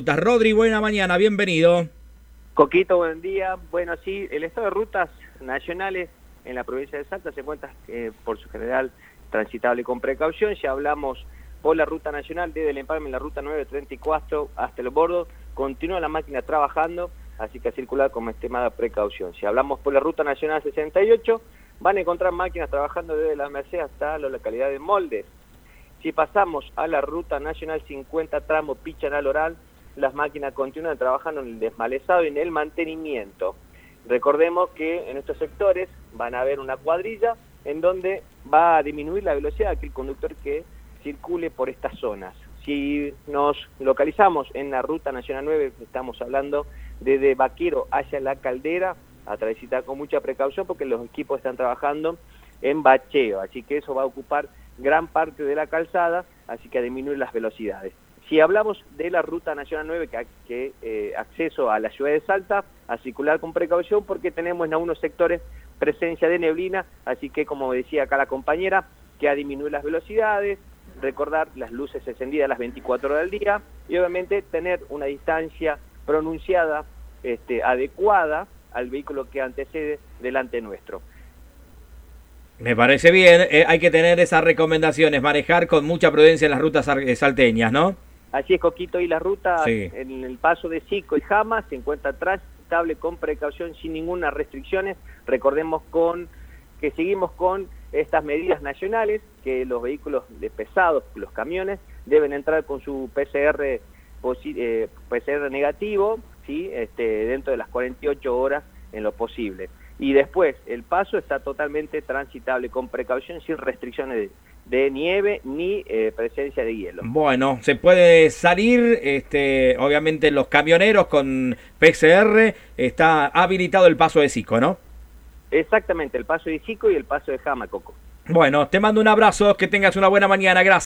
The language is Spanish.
rutas. Rodri, buena mañana, bienvenido. Coquito, buen día. Bueno, sí, el estado de rutas nacionales en la provincia de Salta se encuentra por su general transitable con precaución. Ya hablamos por la ruta nacional desde el empalme en la ruta 934 hasta el bordo. Continúa la máquina trabajando, así que a circular con extremada precaución. Si hablamos por la ruta nacional 68, van a encontrar máquinas trabajando desde la Merced hasta la localidad de Moldes. Si pasamos a la ruta nacional 50 tramo Pichanal-Oral, las máquinas continúan trabajando en el desmalezado y en el mantenimiento. Recordemos que en estos sectores van a haber una cuadrilla en donde va a disminuir la velocidad de aquel conductor que circule por estas zonas. Si nos localizamos en la ruta nacional 9, estamos hablando desde Vaquero hacia La Caldera, a transitar con mucha precaución porque los equipos están trabajando en bacheo, así que eso va a ocupar gran parte de la calzada, así que a disminuir las velocidades. Si hablamos de la ruta nacional 9, que acceso a la ciudad de Salta, a circular con precaución porque tenemos en algunos sectores presencia de neblina, así que como decía acá la compañera, que a disminuir las velocidades, recordar las luces encendidas las 24 horas del día y obviamente tener una distancia pronunciada, adecuada al vehículo que antecede delante nuestro. Me parece bien, hay que tener esas recomendaciones, manejar con mucha prudencia en las rutas salteñas, ¿no? Así es, Coquito, y la ruta sí. En el paso de Sico y Jama se encuentra transitable con precaución, sin ninguna restricciones. Recordemos que seguimos con estas medidas nacionales, que los vehículos pesados, los camiones, deben entrar con su PCR negativo, ¿sí? Dentro de las 48 horas en lo posible. Y después, el paso está totalmente transitable con precaución, sin restricciones de nieve ni presencia de hielo. Bueno, se puede salir, obviamente los camioneros con PCR, está habilitado el paso de Sico, ¿no? Exactamente, el paso de Sico y el paso de Jama, Coco. Bueno, te mando un abrazo, que tengas una buena mañana, gracias.